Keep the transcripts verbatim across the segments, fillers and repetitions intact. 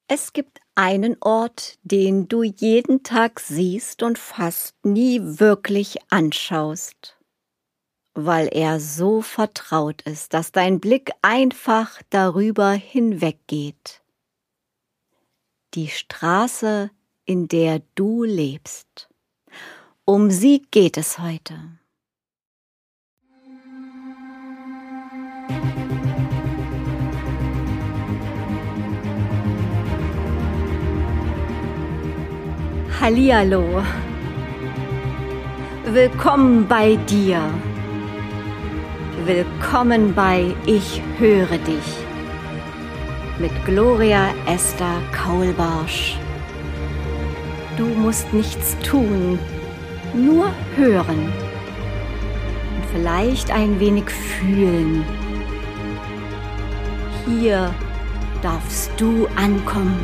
Es gibt einen Ort, den du jeden Tag siehst und fast nie wirklich anschaust, weil er so vertraut ist, dass dein Blick einfach darüber hinweggeht. Die Straße, in der du lebst. Um sie geht es heute. Hallihallo. Willkommen bei dir. Willkommen bei Ich höre dich. Mit Gloria Esther Kaulbarsch. Du musst nichts tun, nur hören. Und vielleicht ein wenig fühlen. Hier darfst du ankommen.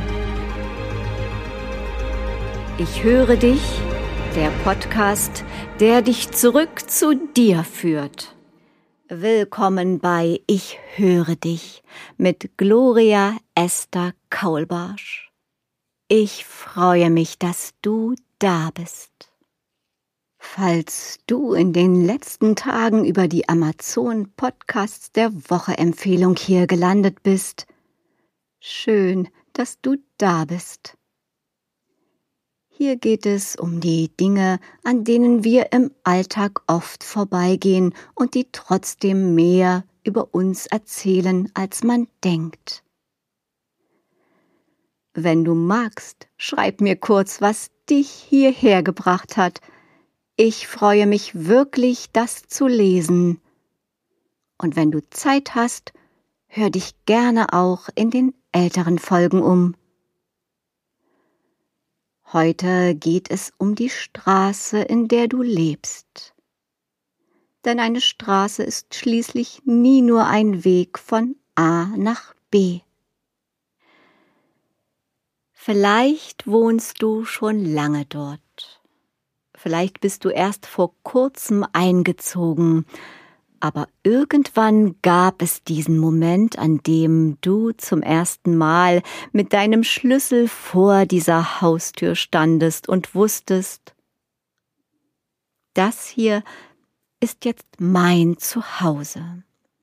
Ich höre dich, der Podcast, der dich zurück zu dir führt. Willkommen bei Ich höre dich mit Gloria Esther Kaulbarsch. Ich freue mich, dass du da bist. Falls du in den letzten Tagen über die Amazon Podcasts der Woche Empfehlung hier gelandet bist, schön, dass du da bist. Hier geht es um die Dinge, an denen wir im Alltag oft vorbeigehen und die trotzdem mehr über uns erzählen, als man denkt. Wenn du magst, schreib mir kurz, was dich hierher gebracht hat. Ich freue mich wirklich, das zu lesen. Und wenn du Zeit hast, hör dich gerne auch in den älteren Folgen um. Heute geht es um die Straße, in der du lebst. Denn eine Straße ist schließlich nie nur ein Weg von A nach B. Vielleicht wohnst du schon lange dort. Vielleicht bist du erst vor kurzem eingezogen. Aber irgendwann gab es diesen Moment, an dem du zum ersten Mal mit deinem Schlüssel vor dieser Haustür standest und wusstest, das hier ist jetzt mein Zuhause.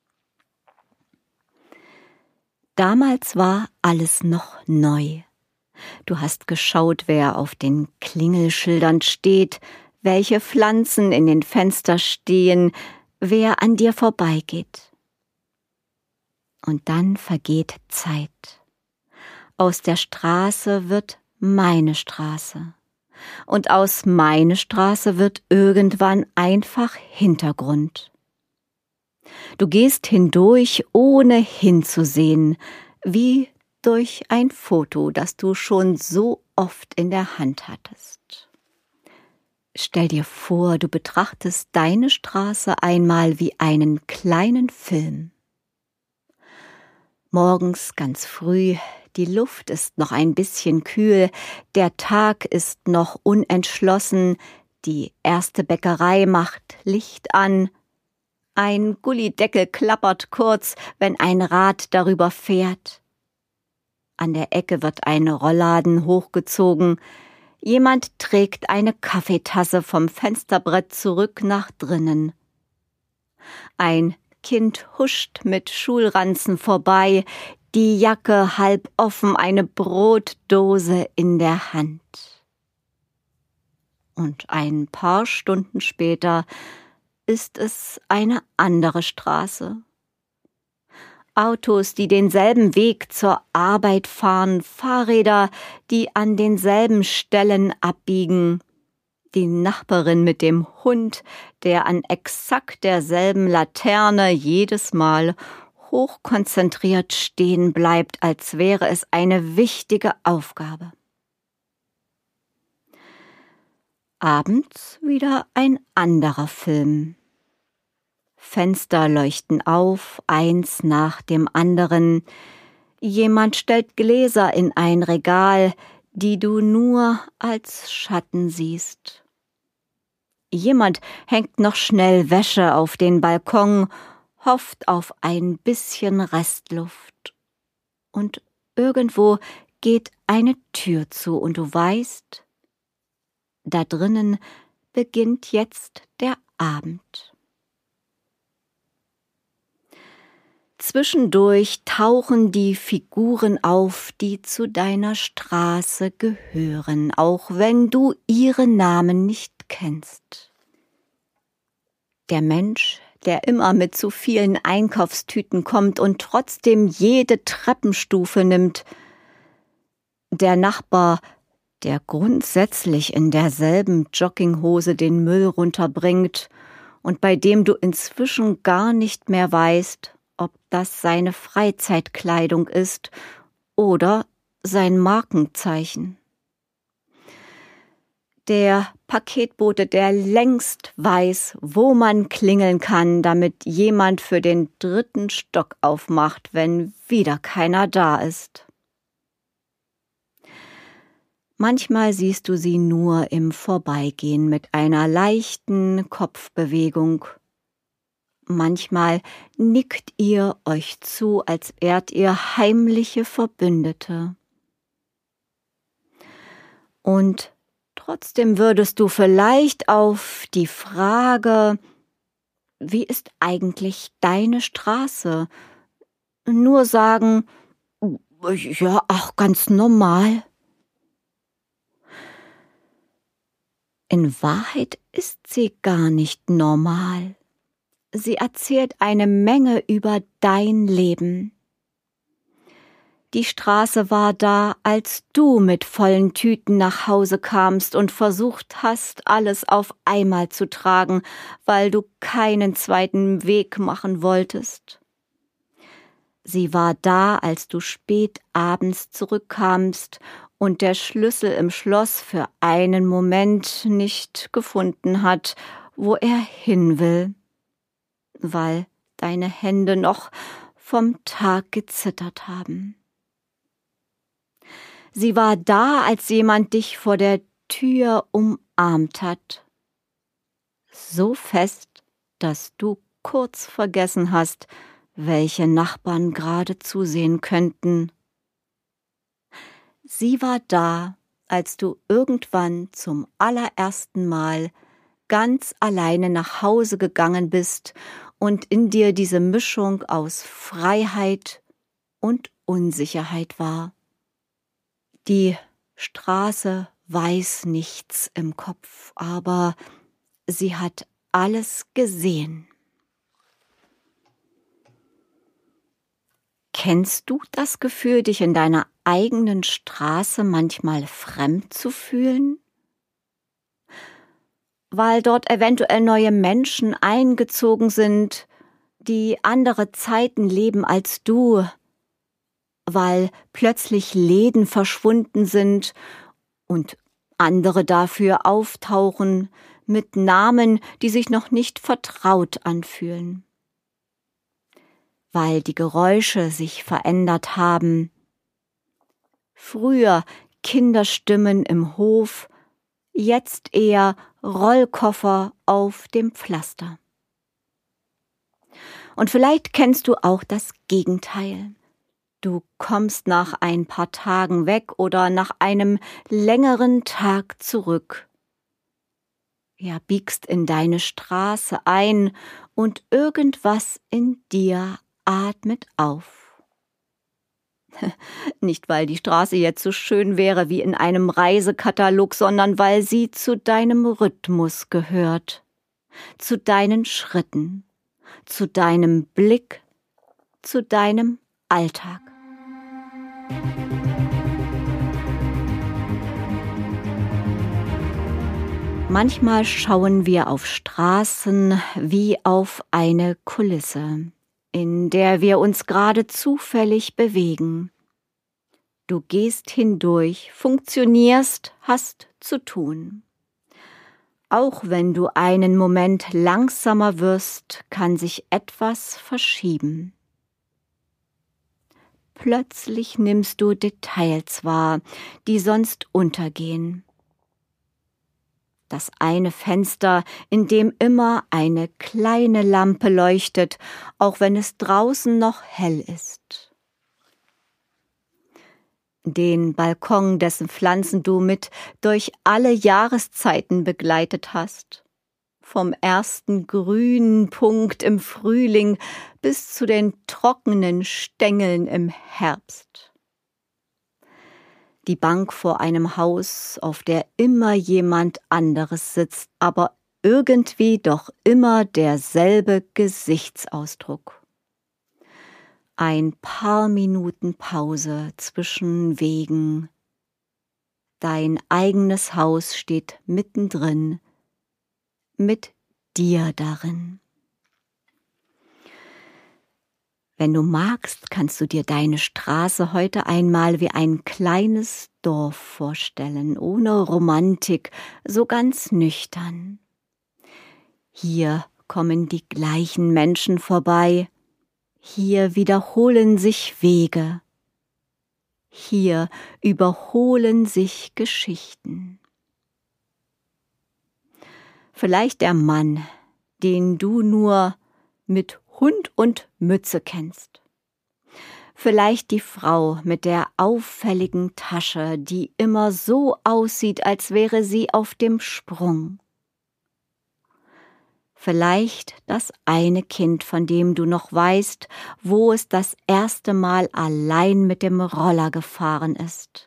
Damals war alles noch neu. Du hast geschaut, wer auf den Klingelschildern steht, welche Pflanzen in den Fenstern stehen, wer an dir vorbeigeht. Und dann vergeht Zeit. Aus der Straße wird meine Straße. Und aus meine Straße wird irgendwann einfach Hintergrund. Du gehst hindurch, ohne hinzusehen, wie durch ein Foto, das du schon so oft in der Hand hattest. Stell dir vor, du betrachtest deine Straße einmal wie einen kleinen Film. Morgens ganz früh, die Luft ist noch ein bisschen kühl, der Tag ist noch unentschlossen, die erste Bäckerei macht Licht an, ein Gullideckel klappert kurz, wenn ein Rad darüber fährt. An der Ecke wird ein Rollladen hochgezogen, jemand trägt eine Kaffeetasse vom Fensterbrett zurück nach drinnen. Ein Kind huscht mit Schulranzen vorbei, die Jacke halb offen, eine Brotdose in der Hand. Und ein paar Stunden später ist es eine andere Straße. Autos, die denselben Weg zur Arbeit fahren, Fahrräder, die an denselben Stellen abbiegen, die Nachbarin mit dem Hund, der an exakt derselben Laterne jedes Mal hochkonzentriert stehen bleibt, als wäre es eine wichtige Aufgabe. Abends wieder ein anderer Film. Fenster leuchten auf, eins nach dem anderen. Jemand stellt Gläser in ein Regal, die du nur als Schatten siehst. Jemand hängt noch schnell Wäsche auf den Balkon, hofft auf ein bisschen Restluft. Und irgendwo geht eine Tür zu und du weißt, da drinnen beginnt jetzt der Abend. Zwischendurch tauchen die Figuren auf, die zu deiner Straße gehören, auch wenn du ihre Namen nicht kennst. Der Mensch, der immer mit zu vielen Einkaufstüten kommt und trotzdem jede Treppenstufe nimmt. Der Nachbar, der grundsätzlich in derselben Jogginghose den Müll runterbringt und bei dem du inzwischen gar nicht mehr weißt, ob das seine Freizeitkleidung ist oder sein Markenzeichen. Der Paketbote, der längst weiß, wo man klingeln kann, damit jemand für den dritten Stock aufmacht, wenn wieder keiner da ist. Manchmal siehst du sie nur im Vorbeigehen mit einer leichten Kopfbewegung. Manchmal nickt ihr euch zu, als wärt ihr heimliche Verbündete. Und trotzdem würdest du vielleicht auf die Frage, wie ist eigentlich deine Straße, nur sagen, ja, ach, ganz normal. In Wahrheit ist sie gar nicht normal. Sie erzählt eine Menge über dein Leben. Die Straße war da, als du mit vollen Tüten nach Hause kamst und versucht hast, alles auf einmal zu tragen, weil du keinen zweiten Weg machen wolltest. Sie war da, als du spät abends zurückkamst und der Schlüssel im Schloss für einen Moment nicht gefunden hat, wo er hin will, weil deine Hände noch vom Tag gezittert haben. Sie war da, als jemand dich vor der Tür umarmt hat. So fest, dass du kurz vergessen hast, welche Nachbarn gerade zusehen könnten. Sie war da, als du irgendwann zum allerersten Mal ganz alleine nach Hause gegangen bist und in dir diese Mischung aus Freiheit und Unsicherheit war. Die Straße weiß nichts im Kopf, aber sie hat alles gesehen. Kennst du das Gefühl, dich in deiner eigenen Straße manchmal fremd zu fühlen? Weil dort eventuell neue Menschen eingezogen sind, die andere Zeiten leben als du, weil plötzlich Läden verschwunden sind und andere dafür auftauchen mit Namen, die sich noch nicht vertraut anfühlen. Weil die Geräusche sich verändert haben. Früher Kinderstimmen im Hof, jetzt eher Rollkoffer auf dem Pflaster. Und vielleicht kennst du auch das Gegenteil. Du kommst nach ein paar Tagen weg oder nach einem längeren Tag zurück. Ja, biegst in deine Straße ein und irgendwas in dir atmet auf. Nicht, weil die Straße jetzt so schön wäre wie in einem Reisekatalog, sondern weil sie zu deinem Rhythmus gehört, zu deinen Schritten, zu deinem Blick, zu deinem Alltag. Manchmal schauen wir auf Straßen wie auf eine Kulisse, in der wir uns gerade zufällig bewegen. Du gehst hindurch, funktionierst, hast zu tun. Auch wenn du einen Moment langsamer wirst, kann sich etwas verschieben. Plötzlich nimmst du Details wahr, die sonst untergehen. Das eine Fenster, in dem immer eine kleine Lampe leuchtet, auch wenn es draußen noch hell ist. Den Balkon, dessen Pflanzen du mit durch alle Jahreszeiten begleitet hast. Vom ersten grünen Punkt im Frühling bis zu den trockenen Stängeln im Herbst. Die Bank vor einem Haus, auf der immer jemand anderes sitzt, aber irgendwie doch immer derselbe Gesichtsausdruck. Ein paar Minuten Pause zwischen Wegen. Dein eigenes Haus steht mittendrin, mit dir darin. Wenn du magst, kannst du dir deine Straße heute einmal wie ein kleines Dorf vorstellen, ohne Romantik, so ganz nüchtern. Hier kommen die gleichen Menschen vorbei, hier wiederholen sich Wege, hier überholen sich Geschichten. Vielleicht der Mann, den du nur mit Hund und Mütze kennst. Vielleicht die Frau mit der auffälligen Tasche, die immer so aussieht, als wäre sie auf dem Sprung. Vielleicht das eine Kind, von dem du noch weißt, wo es das erste Mal allein mit dem Roller gefahren ist.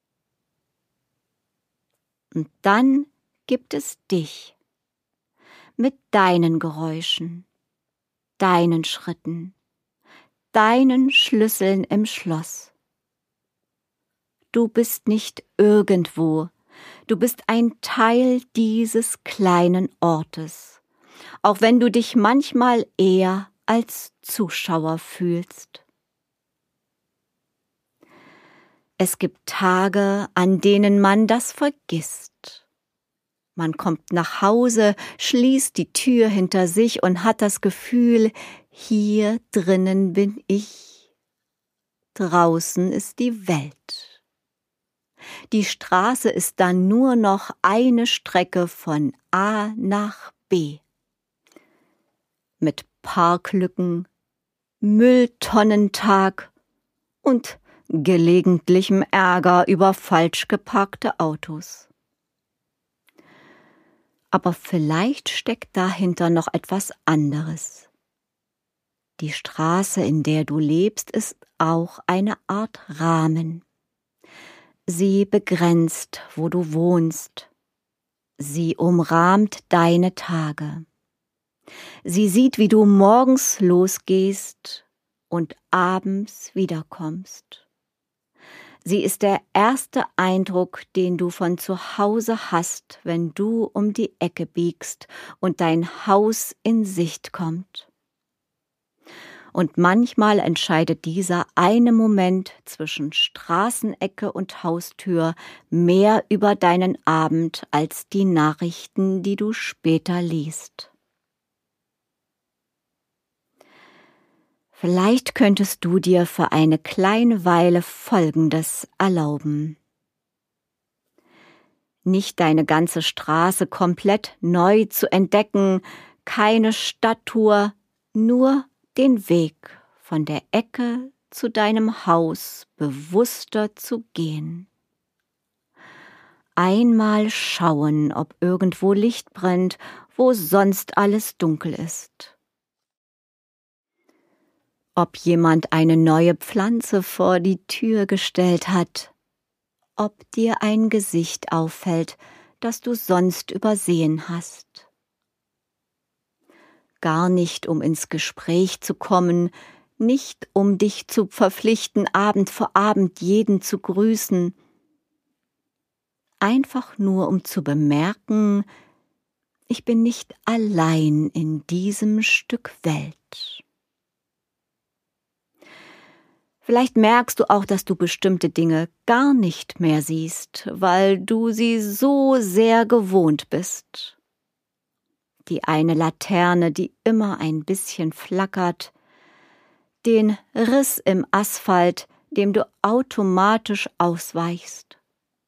Und dann gibt es dich, mit deinen Geräuschen, deinen Schritten, deinen Schlüsseln im Schloss. Du bist nicht irgendwo, du bist ein Teil dieses kleinen Ortes, auch wenn du dich manchmal eher als Zuschauer fühlst. Es gibt Tage, an denen man das vergisst. Man kommt nach Hause, schließt die Tür hinter sich und hat das Gefühl, hier drinnen bin ich. Draußen ist die Welt. Die Straße ist dann nur noch eine Strecke von A nach B. Mit Parklücken, Mülltonnentag und gelegentlichem Ärger über falsch geparkte Autos. Aber vielleicht steckt dahinter noch etwas anderes. Die Straße, in der du lebst, ist auch eine Art Rahmen. Sie begrenzt, wo du wohnst. Sie umrahmt deine Tage. Sie sieht, wie du morgens losgehst und abends wiederkommst. Sie ist der erste Eindruck, den du von zu Hause hast, wenn du um die Ecke biegst und dein Haus in Sicht kommt. Und manchmal entscheidet dieser eine Moment zwischen Straßenecke und Haustür mehr über deinen Abend als die Nachrichten, die du später liest. Vielleicht könntest du dir für eine kleine Weile Folgendes erlauben. Nicht deine ganze Straße komplett neu zu entdecken, keine Stadttour, nur den Weg von der Ecke zu deinem Haus bewusster zu gehen. Einmal schauen, ob irgendwo Licht brennt, wo sonst alles dunkel ist. Ob jemand eine neue Pflanze vor die Tür gestellt hat, ob dir ein Gesicht auffällt, das du sonst übersehen hast. Gar nicht, um ins Gespräch zu kommen, nicht um dich zu verpflichten, Abend für Abend jeden zu grüßen, einfach nur um zu bemerken, ich bin nicht allein in diesem Stück Welt. Vielleicht merkst du auch, dass du bestimmte Dinge gar nicht mehr siehst, weil du sie so sehr gewohnt bist. Die eine Laterne, die immer ein bisschen flackert, den Riss im Asphalt, dem du automatisch ausweichst.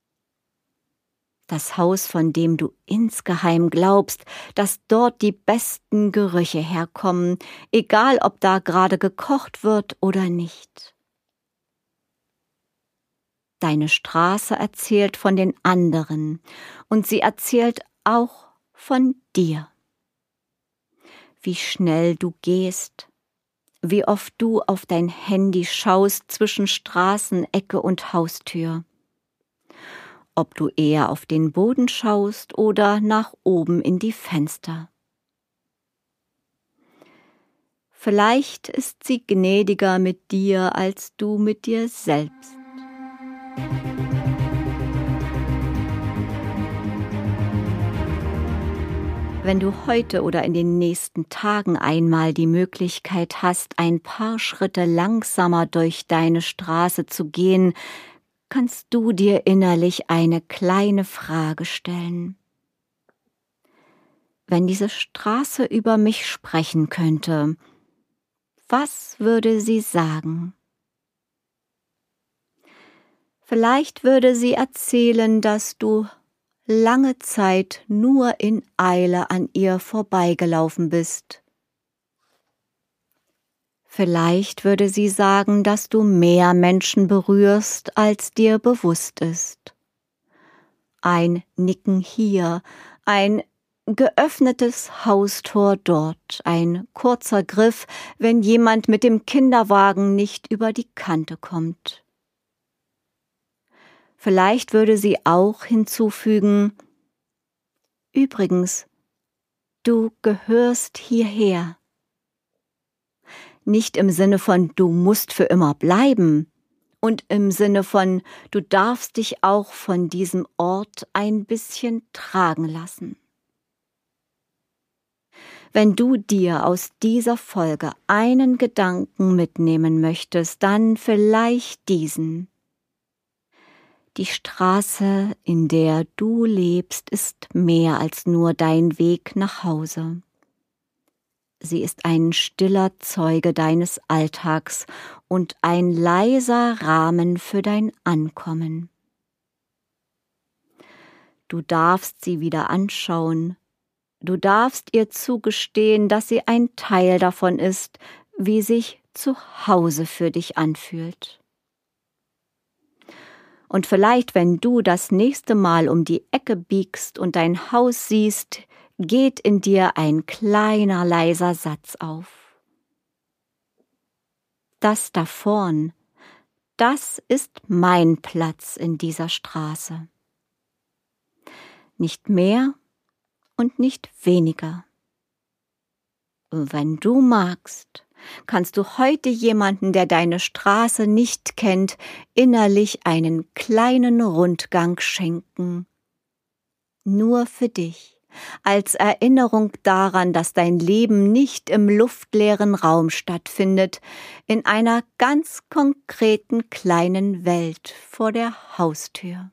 Das Haus, von dem du insgeheim glaubst, dass dort die besten Gerüche herkommen, egal ob da gerade gekocht wird oder nicht. Deine Straße erzählt von den anderen und sie erzählt auch von dir. Wie schnell du gehst, wie oft du auf dein Handy schaust zwischen Straßenecke und Haustür. Ob du eher auf den Boden schaust oder nach oben in die Fenster. Vielleicht ist sie gnädiger mit dir als du mit dir selbst. Wenn du heute oder in den nächsten Tagen einmal die Möglichkeit hast, ein paar Schritte langsamer durch deine Straße zu gehen, kannst du dir innerlich eine kleine Frage stellen. Wenn diese Straße über mich sprechen könnte, was würde sie sagen? Vielleicht würde sie erzählen, dass du lange Zeit nur in Eile an ihr vorbeigelaufen bist. Vielleicht würde sie sagen, dass du mehr Menschen berührst, als dir bewusst ist. Ein Nicken hier, ein geöffnetes Haustor dort, ein kurzer Griff, wenn jemand mit dem Kinderwagen nicht über die Kante kommt. Vielleicht würde sie auch hinzufügen: Übrigens, du gehörst hierher. Nicht im Sinne von du musst für immer bleiben und im Sinne von du darfst dich auch von diesem Ort ein bisschen tragen lassen. Wenn du dir aus dieser Folge einen Gedanken mitnehmen möchtest, dann vielleicht diesen. Die Straße, in der du lebst, ist mehr als nur dein Weg nach Hause. Sie ist ein stiller Zeuge deines Alltags und ein leiser Rahmen für dein Ankommen. Du darfst sie wieder anschauen. Du darfst ihr zugestehen, dass sie ein Teil davon ist, wie sich zu Hause für dich anfühlt. Und vielleicht, wenn du das nächste Mal um die Ecke biegst und dein Haus siehst, geht in dir ein kleiner, leiser Satz auf. Das da vorn, das ist mein Platz in dieser Straße. Nicht mehr und nicht weniger. Wenn du magst, kannst du heute jemanden, der deine Straße nicht kennt, innerlich einen kleinen Rundgang schenken. Nur für dich, als Erinnerung daran, dass dein Leben nicht im luftleeren Raum stattfindet, in einer ganz konkreten kleinen Welt vor der Haustür.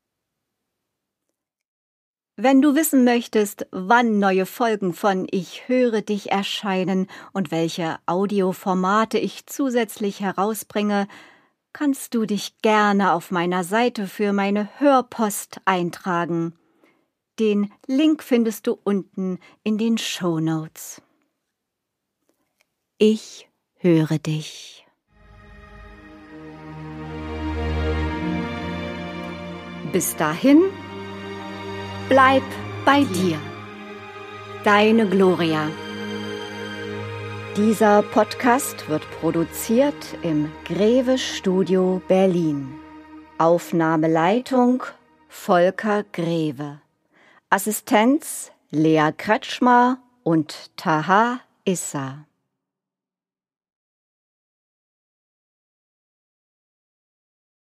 Wenn du wissen möchtest, wann neue Folgen von Ich höre dich erscheinen und welche Audioformate ich zusätzlich herausbringe, kannst du dich gerne auf meiner Seite für meine Hörpost eintragen. Den Link findest du unten in den Shownotes. Ich höre dich. Bis dahin, bleib bei dir. Deine Gloria. Dieser Podcast wird produziert im Greve Studio Berlin. Aufnahmeleitung Volker Greve. Assistenz Lea Kretschmer und Taha Issa.